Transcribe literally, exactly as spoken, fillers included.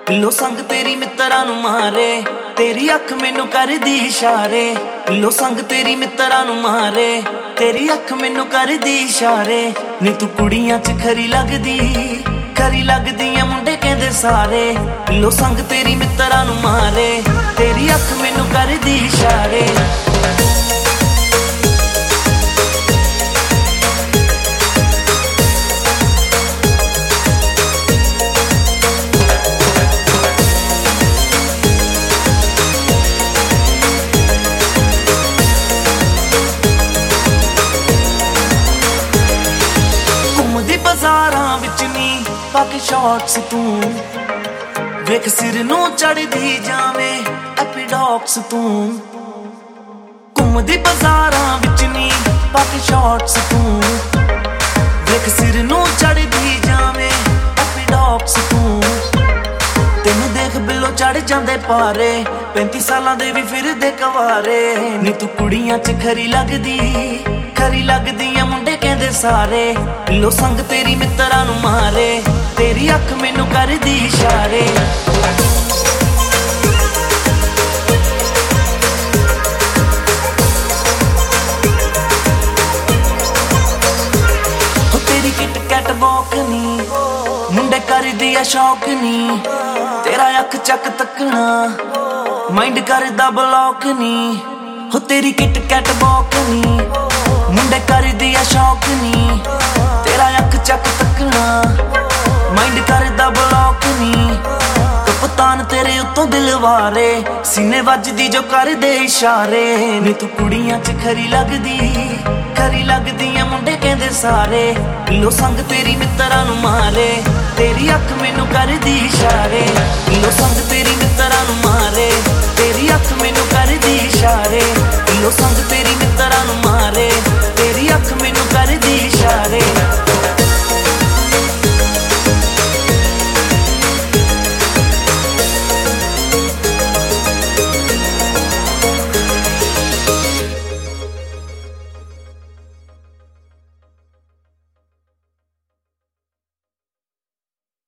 लो संग तेरी मित्तरां नूं मारे, तेरी अख मैनू करदी इशारे। लो संग तेरी मित्तरां नूं मारे, तेरी अख मैनू करदी इशारे। नी तू कुड़ियां च खरी लगदी, खरी लगदी आ मुंडे कहंदे सारे। लो संग तेरी मित्तरां नूं मारे, तेरी अख मैनू करदी इशारे। बाज़ारां विच नी पाके शॉट्स तू वेख सिर नूं चढ़दी जावे एपीडॉक्स तू। घुमदी बाज़ारां विच नी पाके शॉट्स तू वेख सिर नूं चढ़दी जावे एपीडॉक्स तू। तेनू देख बिलो चढ़ जांदे पारे, पैंती सालां दे भी फिरदे कवारे। नी तू कुड़ियां च खरी लगदी, खरी लगदी आ मुंडे कहंदे सारे। लो संग तेरी मित्तरां नूं मारे, तेरी अख मैनू करदी इशारे। हो तेरी किट कैट वॉक नी मुंडे करदी आ शौक नी। तेरा अख चक तकना माइंड करदा ब्लॉक नी। हो तेरी किट कैट वॉक नी मुंडे करदी आ शौक नी। तेरा अख चक तकना माइंड करदा ब्लॉक नी। कप्तान तेरे उत्तों दिलवारे, सीने वजदी जो करदे इशारे। नी तू कुड़ियां च खरी लगदी, खरी लगदी आ मुंडे कहंदे सारे। लो संग तेरी मित्तरां नूं मारे, तेरी अख मैनू करदी इशारे। लो संग तेरी मित्तरां नूं मारे, तेरी अख मैनू करदी इशारे। लो संग तेरी मित्तरां नूं मारे, तेरी अख मैनू करदी इशारे।